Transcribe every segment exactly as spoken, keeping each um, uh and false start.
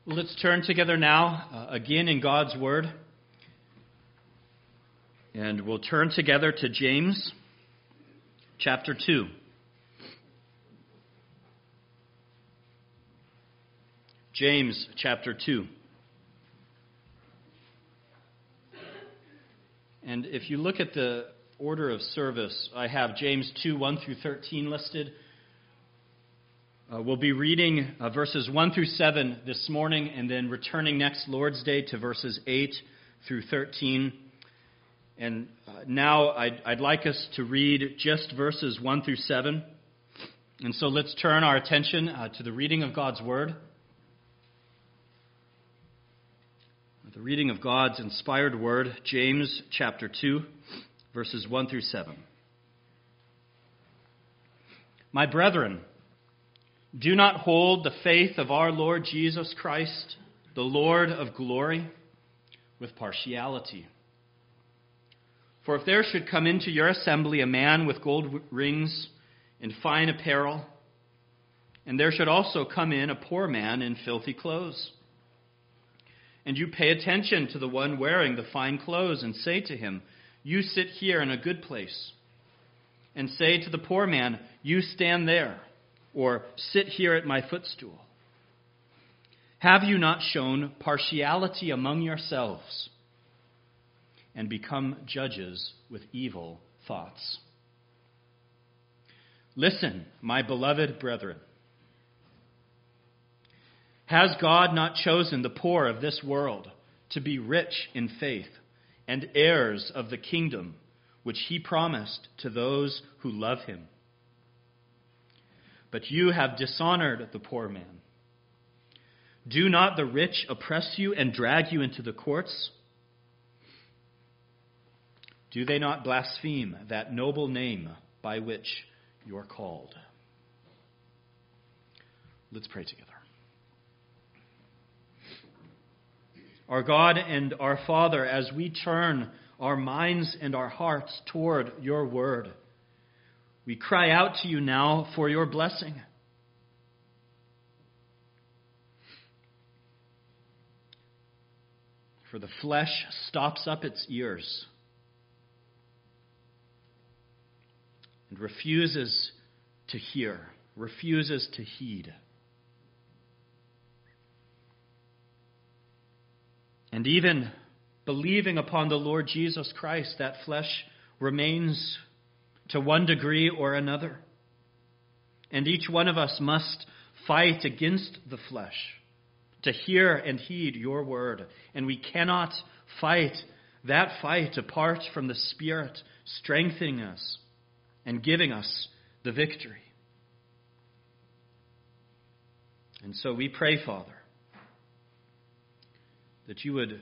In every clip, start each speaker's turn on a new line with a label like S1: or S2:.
S1: Let's turn together now, uh, again in God's Word. And we'll turn together to James chapter two. James chapter two. And if you look at the order of service, I have James two, one through thirteen listed. Uh, we'll be reading uh, verses one through seven this morning, and then returning next Lord's Day to verses eight through thirteen. And uh, now I'd, I'd like us to read just verses one through seven. And so let's turn our attention uh, to the reading of God's Word. The reading of God's inspired Word, James chapter two, verses one through seven. My brethren, do not hold the faith of our Lord Jesus Christ, the Lord of glory, with partiality. For if there should come into your assembly a man with gold rings and fine apparel, and there should also come in a poor man in filthy clothes, and you pay attention to the one wearing the fine clothes and say to him, you sit here in a good place, and say to the poor man, you stand there, or sit here at my footstool. Have you not shown partiality among yourselves and become judges with evil thoughts? Listen, my beloved brethren. Has God not chosen the poor of this world to be rich in faith and heirs of the kingdom which he promised to those who love him? But you have dishonored the poor man. Do not the rich oppress you and drag you into the courts? Do they not blaspheme that noble name by which you are called? Let's pray together. Our God and our Father, as we turn our minds and our hearts toward your word, we cry out to you now for your blessing. For the flesh stops up its ears and refuses to hear, refuses to heed. And even believing upon the Lord Jesus Christ, that flesh remains to one degree or another. And each one of us must fight against the flesh to hear and heed your word. And we cannot fight that fight apart from the Spirit strengthening us and giving us the victory. And so we pray, Father, that you would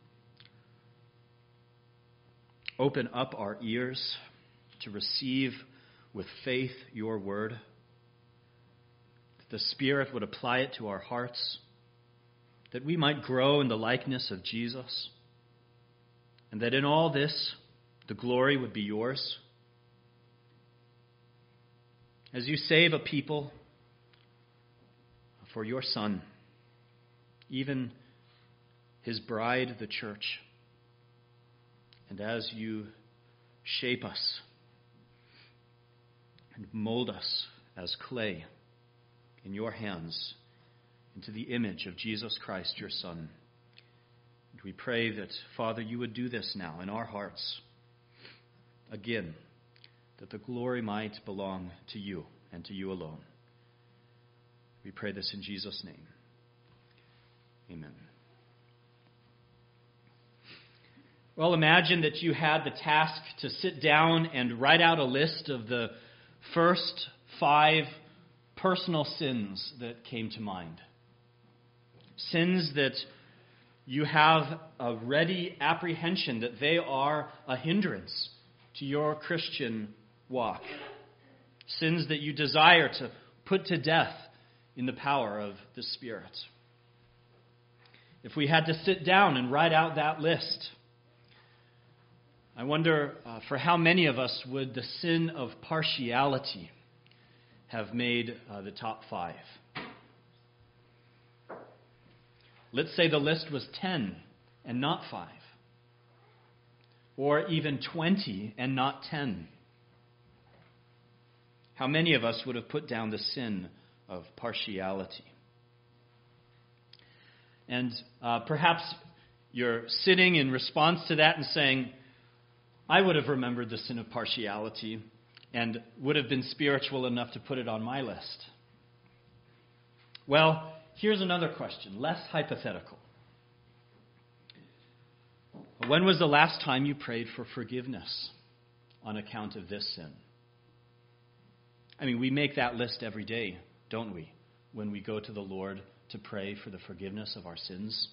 S1: open up our ears to receive with faith your word, that the Spirit would apply it to our hearts, that we might grow in the likeness of Jesus, and that in all this the glory would be yours. As you save a people for your Son, even his bride, the church, and as you shape us and mold us as clay in your hands into the image of Jesus Christ, your Son. And we pray that, Father, you would do this now in our hearts. Again, that the glory might belong to you and to you alone. We pray this in Jesus' name. Amen. Well, imagine that you had the task to sit down and write out a list of the first five personal sins that came to mind. Sins that you have a ready apprehension that they are a hindrance to your Christian walk. Sins that you desire to put to death in the power of the Spirit. If we had to sit down and write out that list, I wonder uh, for how many of us would the sin of partiality have made uh, the top five? Let's say the list was ten and not five, or even twenty and not ten. How many of us would have put down the sin of partiality? And uh, perhaps you're sitting in response to that and saying, I would have remembered the sin of partiality and would have been spiritual enough to put it on my list. Well, here's another question, less hypothetical. When was the last time you prayed for forgiveness on account of this sin? I mean, we make that list every day, don't we, when we go to the Lord to pray for the forgiveness of our sins?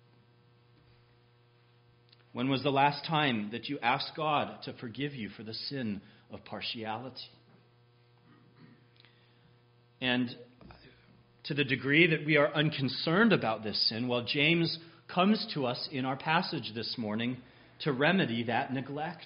S1: When was the last time that you asked God to forgive you for the sin of partiality? And to the degree that we are unconcerned about this sin, well, James comes to us in our passage this morning to remedy that neglect.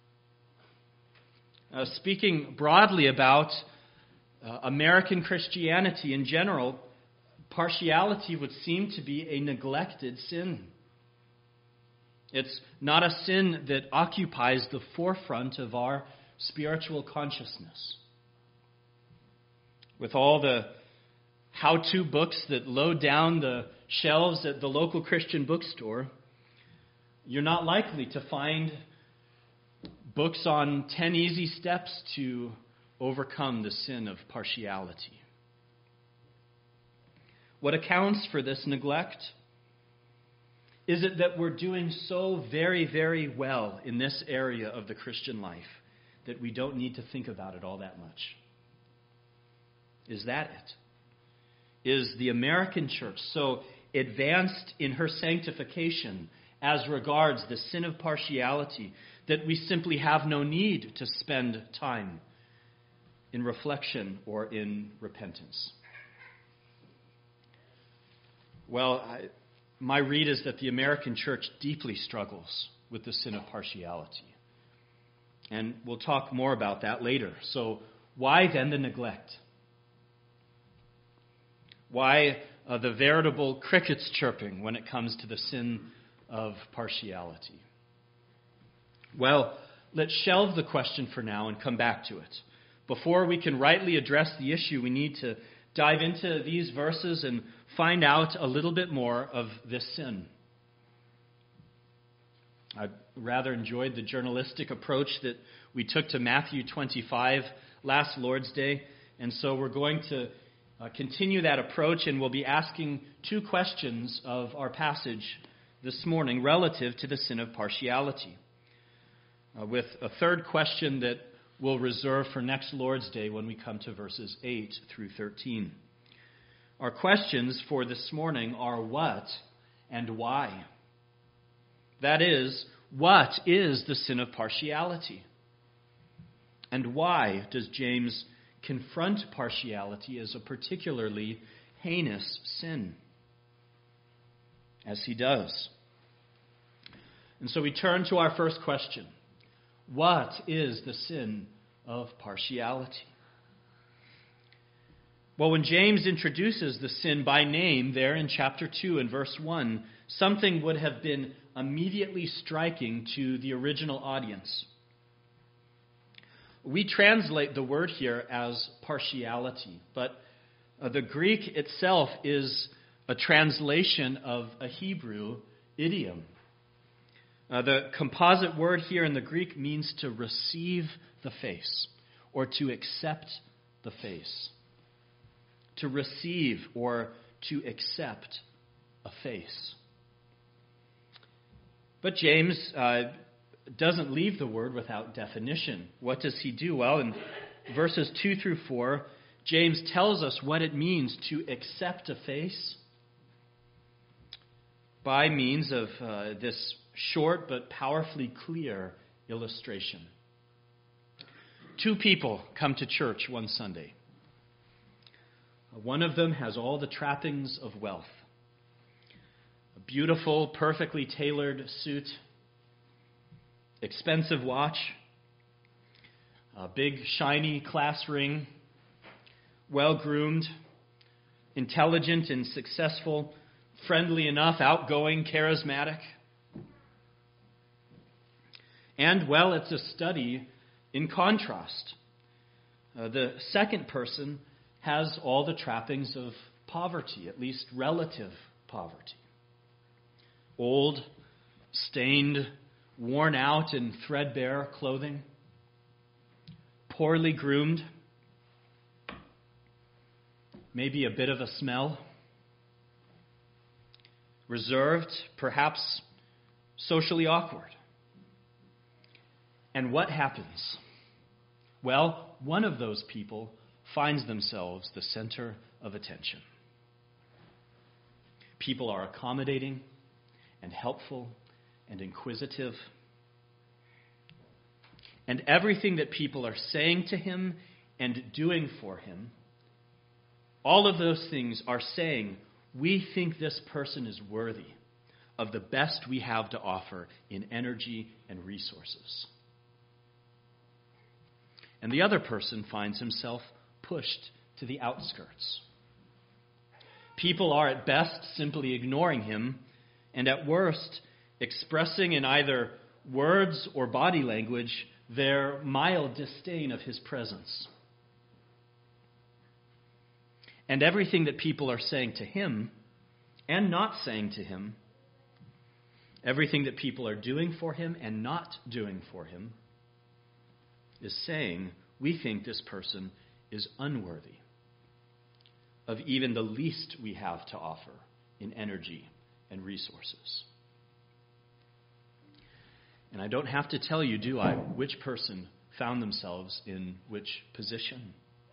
S1: Uh, speaking broadly about uh, American Christianity in general, partiality would seem to be a neglected sin. It's not a sin that occupies the forefront of our spiritual consciousness. With all the how-to books that load down the shelves at the local Christian bookstore, you're not likely to find books on ten easy steps to overcome the sin of partiality. What accounts for this neglect? Is it that we're doing so very, very well in this area of the Christian life that we don't need to think about it all that much? Is that it? Is the American church so advanced in her sanctification as regards the sin of partiality that we simply have no need to spend time in reflection or in repentance? Well, I, my read is that the American church deeply struggles with the sin of partiality. And we'll talk more about that later. So why then the neglect? Why uh, the veritable crickets chirping when it comes to the sin of partiality? Well, let's shelve the question for now and come back to it. Before we can rightly address the issue, we need to dive into these verses and find out a little bit more of this sin. I rather enjoyed the journalistic approach that we took to Matthew twenty-five last Lord's Day, and so we're going to uh, continue that approach, and we'll be asking two questions of our passage this morning relative to the sin of partiality, uh, with a third question that we'll reserve for next Lord's Day when we come to verses eight through thirteen. Our questions for this morning are what and why. That is, what is the sin of partiality? And why does James confront partiality as a particularly heinous sin? As he does. And so we turn to our first question. What is the sin of partiality? Well, when James introduces the sin by name there in chapter two and verse one, something would have been immediately striking to the original audience. We translate the word here as partiality, but uh, the Greek itself is a translation of a Hebrew idiom. Uh, the composite word here in the Greek means to receive the face or to accept the face. To receive or to accept a face. But James uh, doesn't leave the word without definition. What does he do? Well, in verses two through four, James tells us what it means to accept a face by means of uh, this short but powerfully clear illustration. Two people come to church one Sunday. One of them has all the trappings of wealth. A beautiful, perfectly tailored suit, expensive watch, a big, shiny class ring, well-groomed, intelligent and successful, friendly enough, outgoing, charismatic. And, well, it's a study in contrast. Uh, the second person has all the trappings of poverty, at least relative poverty. Old, stained, worn out and threadbare clothing, poorly groomed, maybe a bit of a smell, reserved, perhaps socially awkward. And what happens? Well, one of those people finds themselves the center of attention. People are accommodating and helpful and inquisitive. And everything that people are saying to him and doing for him, all of those things are saying, we think this person is worthy of the best we have to offer in energy and resources. And the other person finds himself pushed to the outskirts. People are at best simply ignoring him, and at worst expressing in either words or body language their mild disdain of his presence. And everything that people are saying to him and not saying to him, everything that people are doing for him and not doing for him, is saying, we think this person is unworthy of even the least we have to offer in energy and resources. And I don't have to tell you, do I, which person found themselves in which position.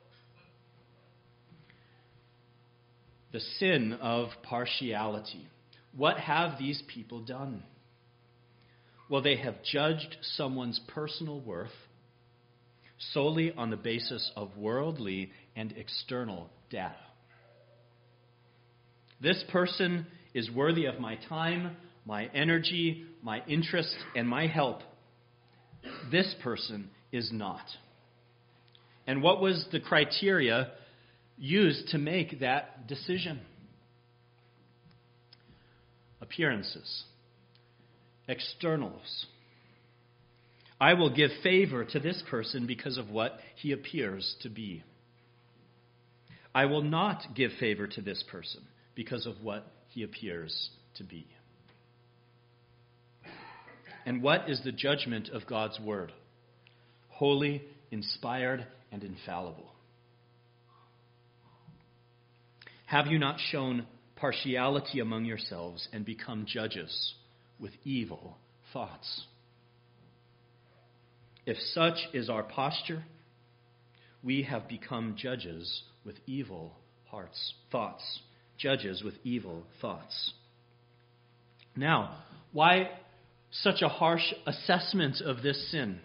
S1: The sin of partiality. What have these people done? Well, they have judged someone's personal worth solely on the basis of worldly and external data. This person is worthy of my time, my energy, my interest, and my help. This person is not. And what was the criteria used to make that decision? Appearances, externals. I will give favor to this person because of what he appears to be. I will not give favor to this person because of what he appears to be. And what is the judgment of God's word? Holy, inspired, and infallible. Have you not shown partiality among yourselves and become judges with evil thoughts? If such is our posture, we have become judges with evil hearts, thoughts. Judges with evil thoughts. Now, why such a harsh assessment of this sin?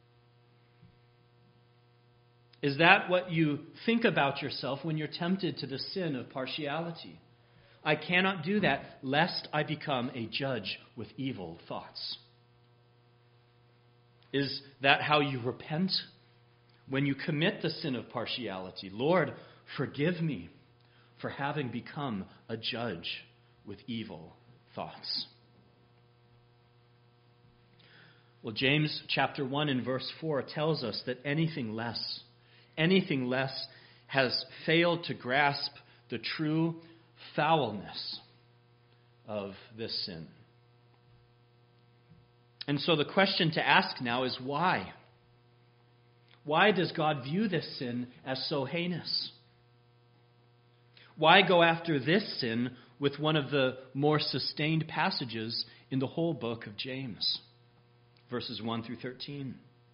S1: Is that what you think about yourself when you're tempted to the sin of partiality? I cannot do that lest I become a judge with evil thoughts. Is that how you repent when you commit the sin of partiality? Lord, forgive me for having become a judge with evil thoughts. Well, James chapter one and verse four tells us that anything less, anything less has failed to grasp the true foulness of this sin. And so the question to ask now is why? Why does God view this sin as so heinous? Why go after this sin with one of the more sustained passages in the whole book of James? Verses one through thirteen.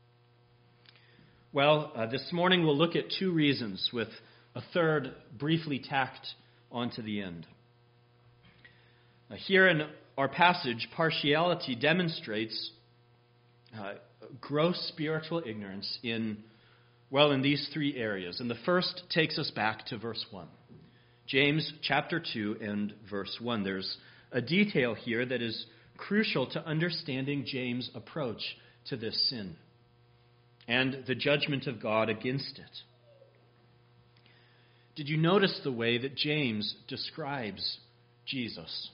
S1: Well, uh, this morning we'll look at two reasons with a third briefly tacked onto the end. Uh, here in our passage, partiality demonstrates uh, gross spiritual ignorance in, well, in these three areas. And the first takes us back to verse one. James chapter two and verse one. There's a detail here that is crucial to understanding James' approach to this sin and the judgment of God against it. Did you notice the way that James describes Jesus.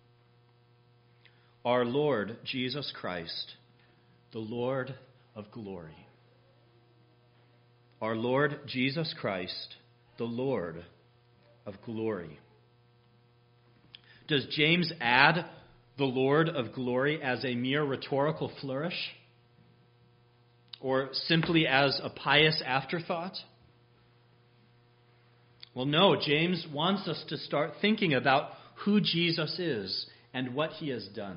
S1: Our Lord Jesus Christ, the Lord of glory. Our Lord Jesus Christ, the Lord of glory. Does James add the Lord of glory as a mere rhetorical flourish? Or simply as a pious afterthought? Well, no, James wants us to start thinking about who Jesus is and what he has done.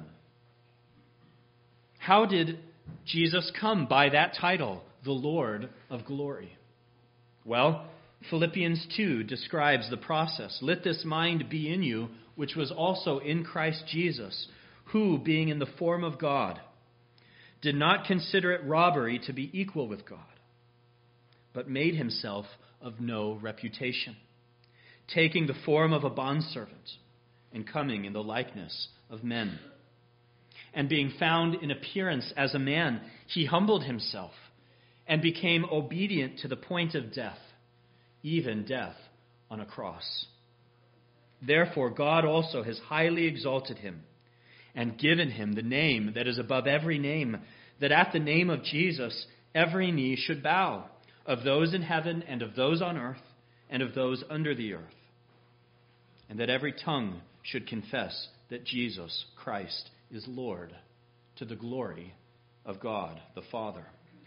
S1: How did Jesus come by that title, the Lord of glory? Well, Philippians two describes the process. Let this mind be in you, which was also in Christ Jesus, who, being in the form of God, did not consider it robbery to be equal with God, but made himself of no reputation, taking the form of a bondservant and coming in the likeness of men. And being found in appearance as a man, he humbled himself and became obedient to the point of death, even death on a cross. Therefore, God also has highly exalted him and given him the name that is above every name, that at the name of Jesus every knee should bow, of those in heaven and of those on earth and of those under the earth, and that every tongue should confess that Jesus Christ is Lord, to the glory of God the Father.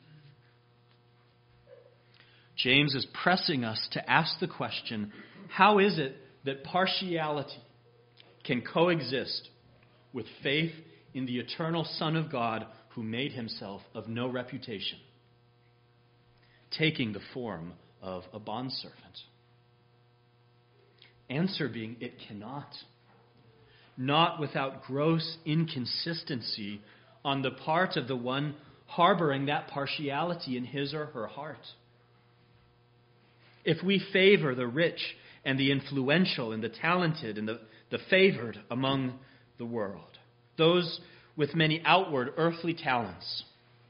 S1: James is pressing us to ask the question, how is it that partiality can coexist with faith in the eternal Son of God who made himself of no reputation, taking the form of a bondservant? Answer being, it cannot. Not without gross inconsistency on the part of the one harboring that partiality in his or her heart. If we favor the rich and the influential and the talented and the, the favored among the world, those with many outward earthly talents,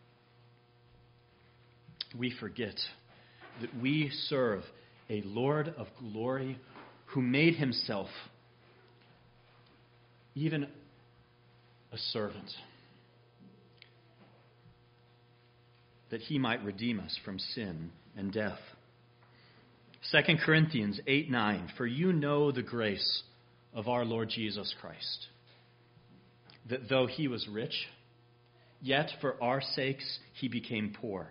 S1: we forget that we serve a Lord of glory who made himself even a servant, that he might redeem us from sin and death. Second Corinthians eight nine, for you know the grace of our Lord Jesus Christ, that though he was rich, yet for our sakes he became poor,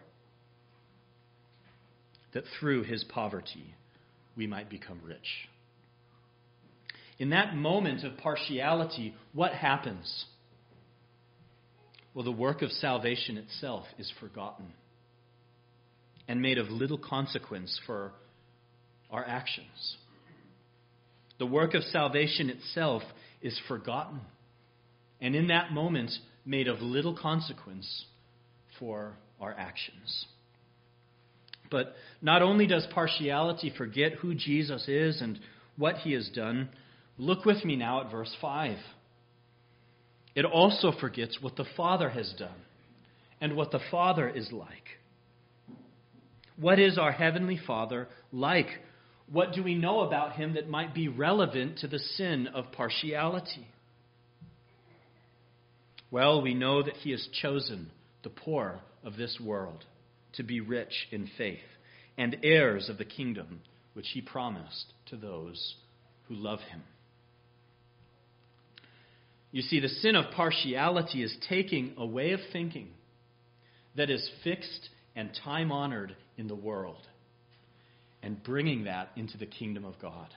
S1: that through his poverty we might become rich. In that moment of partiality, what happens? Well, the work of salvation itself is forgotten and made of little consequence for our actions. The work of salvation itself is forgotten and in that moment made of little consequence for our actions. But not only does partiality forget who Jesus is and what he has done, look with me now at verse five. It also forgets what the Father has done and what the Father is like. What is our Heavenly Father like? What do we know about him that might be relevant to the sin of partiality? Well, we know that he has chosen the poor of this world to be rich in faith and heirs of the kingdom which he promised to those who love him. You see, the sin of partiality is taking a way of thinking that is fixed and time-honored in the world and bringing that into the kingdom of God.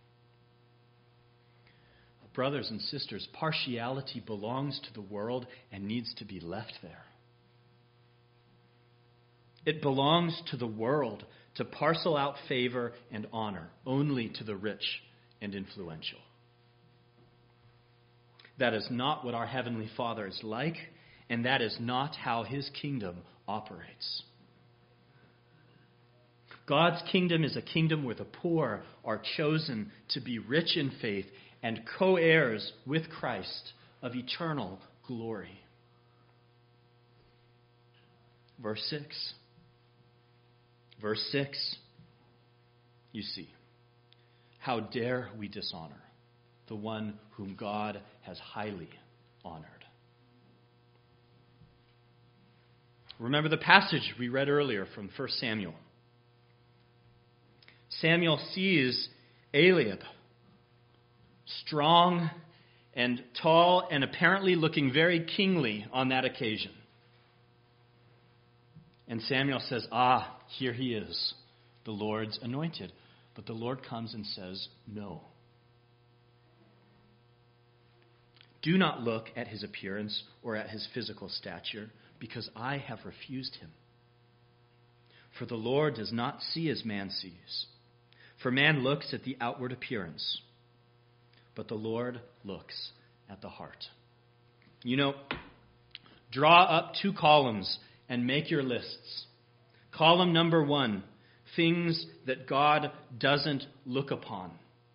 S1: Brothers and sisters, partiality belongs to the world and needs to be left there. It belongs to the world to parcel out favor and honor only to the rich and influential. That is not what our Heavenly Father is like, and that is not how his kingdom operates. God's kingdom is a kingdom where the poor are chosen to be rich in faith and co-heirs with Christ of eternal glory. Verse six. Verse six. You see, how dare we dishonor the one whom God has highly honored. Remember the passage we read earlier from First Samuel. Samuel sees Eliab, strong and tall and apparently looking very kingly on that occasion. And Samuel says, ah, here he is, the Lord's anointed. But the Lord comes and says, no. Do not look at his appearance or at his physical stature, because I have refused him. For the Lord does not see as man sees. For man looks at the outward appearance, but the Lord looks at the heart. You know, draw up two columns and make your lists. Column number one, things that God doesn't look upon.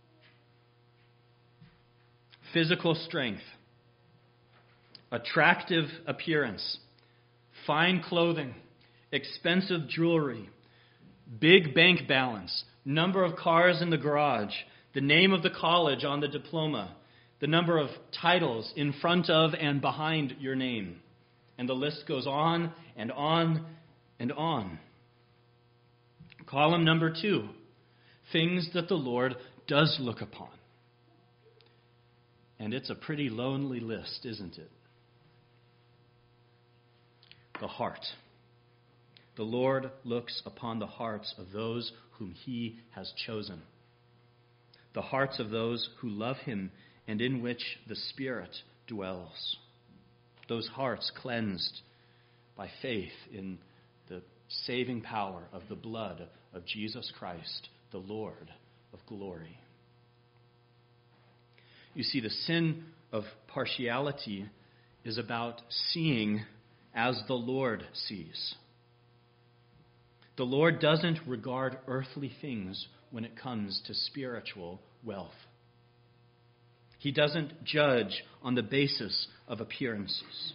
S1: Physical strength, attractive appearance, fine clothing, expensive jewelry, big bank balance, number of cars in the garage, the name of the college on the diploma, the number of titles in front of and behind your name. And the list goes on and on and on. Column number two, things that the Lord does look upon. And it's a pretty lonely list, isn't it? The heart. The Lord looks upon the hearts of those whom he has chosen. The hearts of those who love him and in which the Spirit dwells. Those hearts cleansed by faith in the saving power of the blood of Jesus Christ, the Lord of glory. You see, the sin of partiality is about seeing as the Lord sees. The Lord doesn't regard earthly things when it comes to spiritual wealth. He doesn't judge on the basis of appearances.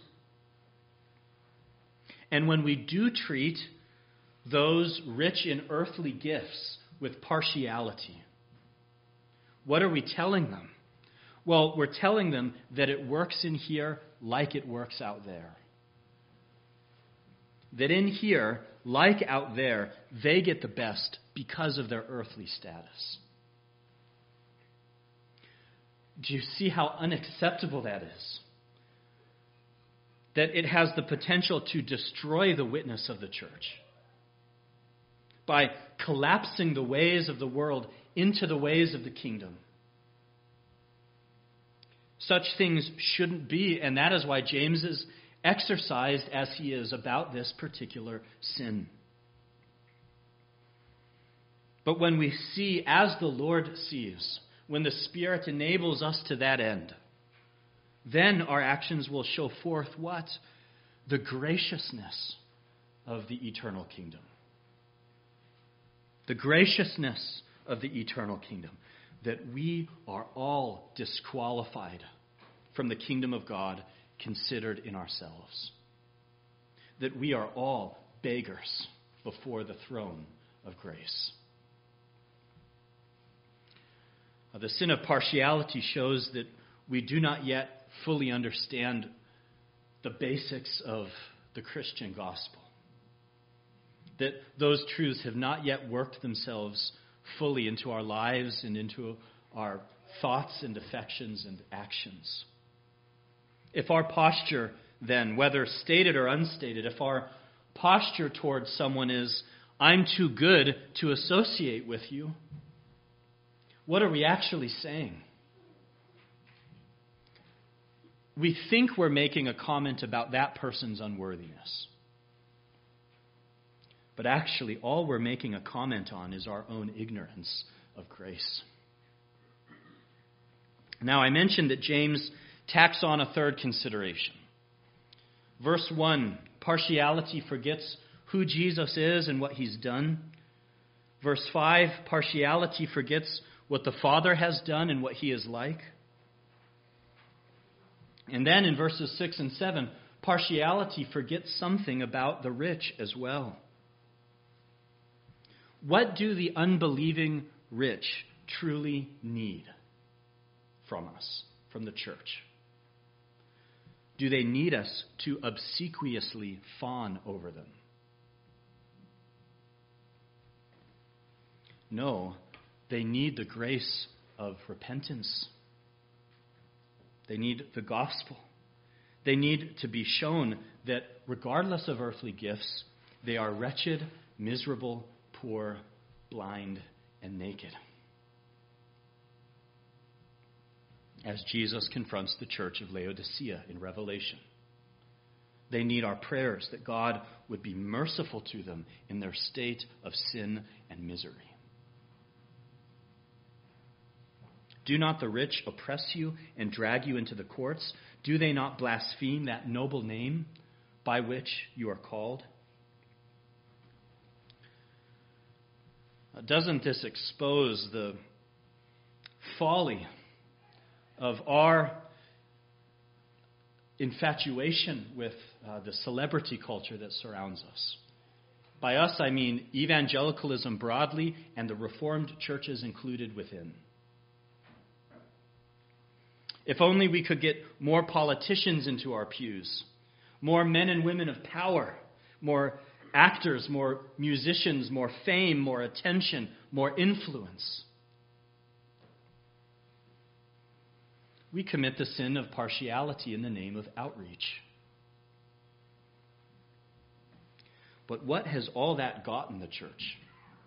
S1: And when we do treat those rich in earthly gifts with partiality, what are we telling them? Well, we're telling them that it works in here like it works out there. That in here, like out there, they get the best because of their earthly status. Do you see how unacceptable that is? That it has the potential to destroy the witness of the church by collapsing the ways of the world into the ways of the kingdom. Such things shouldn't be, and that is why James is exercised as he is about this particular sin. But when we see as the Lord sees, when the Spirit enables us to that end, then our actions will show forth what? The graciousness of the eternal kingdom. The graciousness of the eternal kingdom. That we are all disqualified from the kingdom of God considered in ourselves. That we are all beggars before the throne of grace. Uh, the sin of partiality shows that we do not yet fully understand the basics of the Christian gospel. That those truths have not yet worked themselves fully into our lives and into our thoughts and affections and actions. If our posture then, whether stated or unstated, if our posture towards someone is, I'm too good to associate with you, what are we actually saying? We think we're making a comment about that person's unworthiness. But actually, all we're making a comment on is our own ignorance of grace. Now, I mentioned that James tacks on a third consideration. Verse one, partiality forgets who Jesus is and what he's done. Verse five, partiality forgets what the Father has done and what he is like. And then in verses six and seven, partiality forgets something about the rich as well. What do the unbelieving rich truly need? from us, from the church? Do they need us to obsequiously fawn over them? No, they need the grace of repentance. They need the gospel. They need to be shown that regardless of earthly gifts, they are wretched, miserable, poor, blind, and naked. As Jesus confronts the church of Laodicea in Revelation, they need our prayers that God would be merciful to them in their state of sin and misery. Do not the rich oppress you and drag you into the courts? Do they not blaspheme that noble name by which you are called? Doesn't this expose the folly of our infatuation with uh, the celebrity culture that surrounds us? By us, I mean evangelicalism broadly and the Reformed churches included within. If only we could get more politicians into our pews, more men and women of power, more actors, more musicians, more fame, more attention, more influence. We commit the sin of partiality in the name of outreach. But what has all that gotten the church?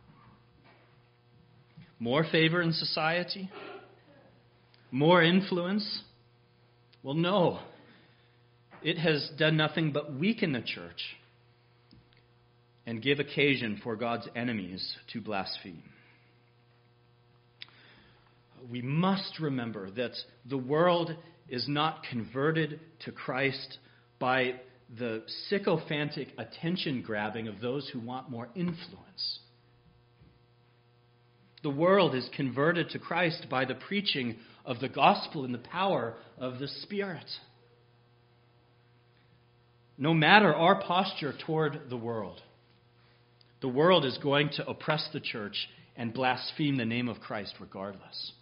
S1: More favor in society? More influence? Well, no. It has done nothing but weaken the church and give occasion for God's enemies to blaspheme. We must remember that the world is not converted to Christ by the sycophantic attention grabbing of those who want more influence. The world is converted to Christ by the preaching of the gospel and the power of the Spirit. No matter our posture toward the world, the world is going to oppress the church and blaspheme the name of Christ regardless.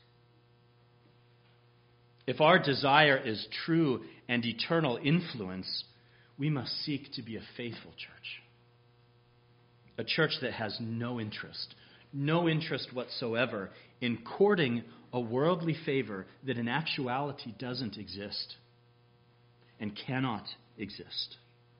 S1: If our desire is true and eternal influence, we must seek to be a faithful church. A church that has no interest, no interest whatsoever in courting a worldly favor that in actuality doesn't exist and cannot exist.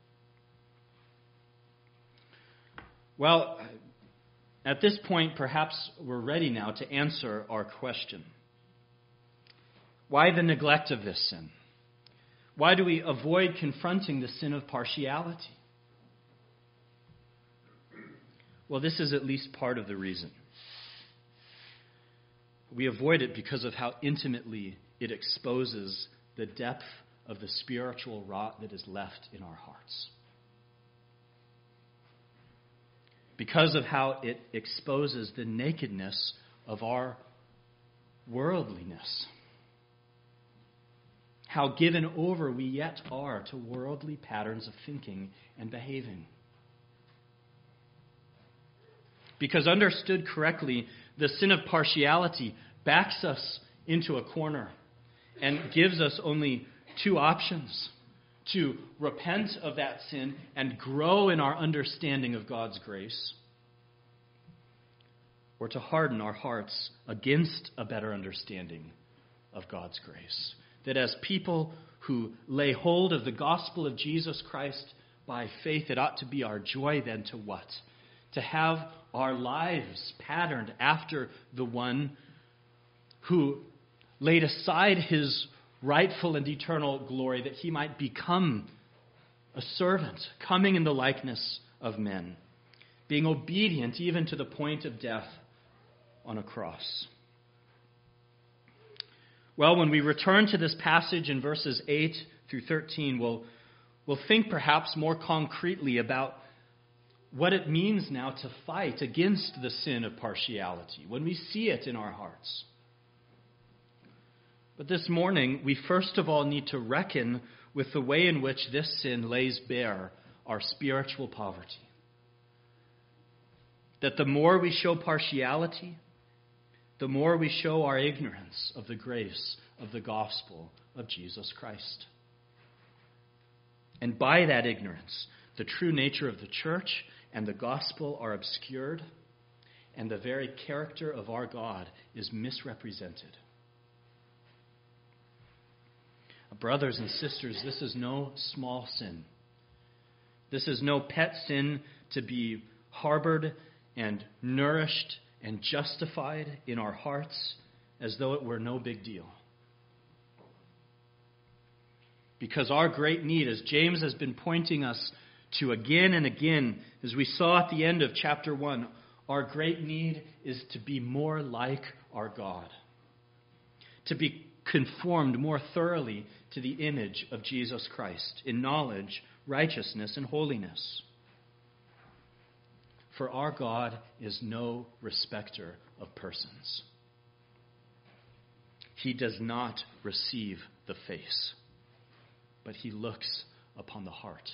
S1: Well, at this point, perhaps we're ready now to answer our question. Why the neglect of this sin? Why do we avoid confronting the sin of partiality? Well, this is at least part of the reason. We avoid it because of how intimately it exposes the depth of the spiritual rot that is left in our hearts. Because of how it exposes the nakedness of our worldliness. How given over we yet are to worldly patterns of thinking and behaving. Because understood correctly, the sin of partiality backs us into a corner and gives us only two options: to repent of that sin and grow in our understanding of God's grace, or to harden our hearts against a better understanding of God's grace. That as people who lay hold of the gospel of Jesus Christ by faith, it ought to be our joy then to what? To have our lives patterned after the one who laid aside his rightful and eternal glory that he might become a servant, coming in the likeness of men, being obedient even to the point of death on a cross. Well, when we return to this passage in verses eight through thirteen, we'll, we'll think perhaps more concretely about what it means now to fight against the sin of partiality when we see it in our hearts. But this morning, we first of all need to reckon with the way in which this sin lays bare our spiritual poverty. That the more we show partiality, the more we show our ignorance of the grace of the gospel of Jesus Christ. And by that ignorance, the true nature of the church and the gospel are obscured, and the very character of our God is misrepresented. Brothers and sisters, this is no small sin. This is no pet sin to be harbored and nourished and justified in our hearts as though it were no big deal. Because our great need, as James has been pointing us to again and again, as we saw at the end of chapter one, our great need is to be more like our God, to be conformed more thoroughly to the image of Jesus Christ in knowledge, righteousness, and holiness. For our God is no respecter of persons. He does not receive the face, but he looks upon the heart.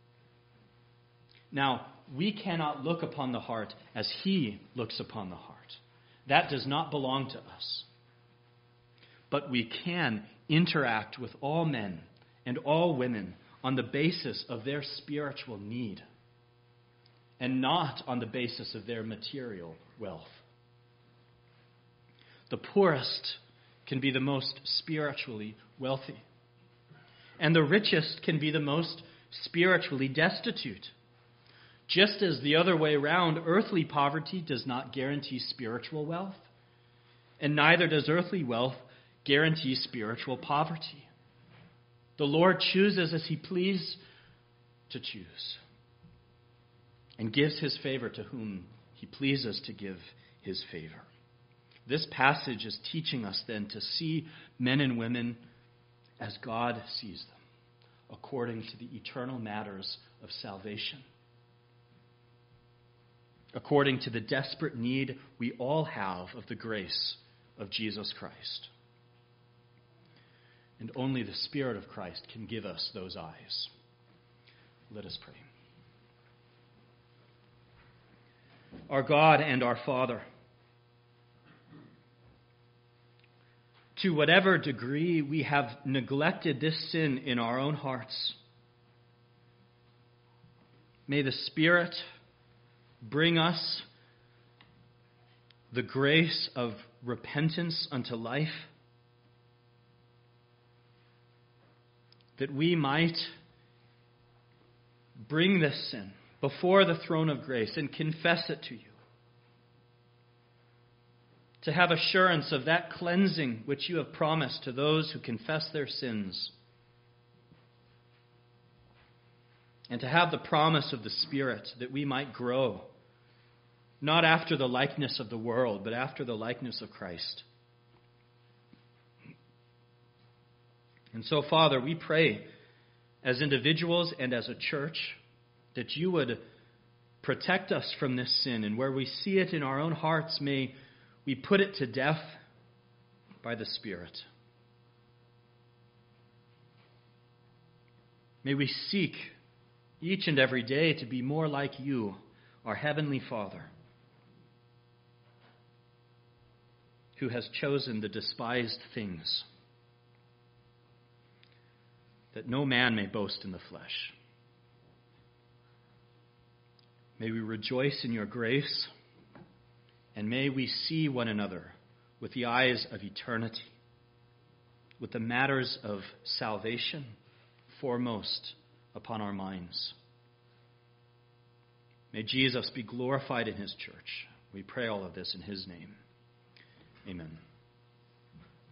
S1: Now, we cannot look upon the heart as he looks upon the heart. That does not belong to us. But we can interact with all men and all women on the basis of their spiritual need and not on the basis of their material wealth. The poorest can be the most spiritually wealthy, and the richest can be the most spiritually destitute. Just as the other way around, earthly poverty does not guarantee spiritual wealth, and neither does earthly wealth guarantee spiritual poverty. The Lord chooses as he pleases to choose, and gives his favor to whom he pleases to give his favor. This passage is teaching us then to see men and women as God sees them, according to the eternal matters of salvation, according to the desperate need we all have of the grace of Jesus Christ. And only the Spirit of Christ can give us those eyes. Let us pray. Our God and our Father, to whatever degree we have neglected this sin in our own hearts, may the Spirit bring us the grace of repentance unto life, that we might bring this sin before the throne of grace and confess it to you, to have assurance of that cleansing which you have promised to those who confess their sins, and to have the promise of the Spirit that we might grow, not after the likeness of the world, but after the likeness of Christ. And so, Father, we pray as individuals and as a church that you would protect us from this sin, and where we see it in our own hearts, may we put it to death by the Spirit. May we seek each and every day to be more like you, our Heavenly Father, who has chosen the despised things, that no man may boast in the flesh. May we rejoice in your grace, and may we see one another with the eyes of eternity, with the matters of salvation foremost upon our minds. May Jesus be glorified in his church. We pray all of this in his name. Amen.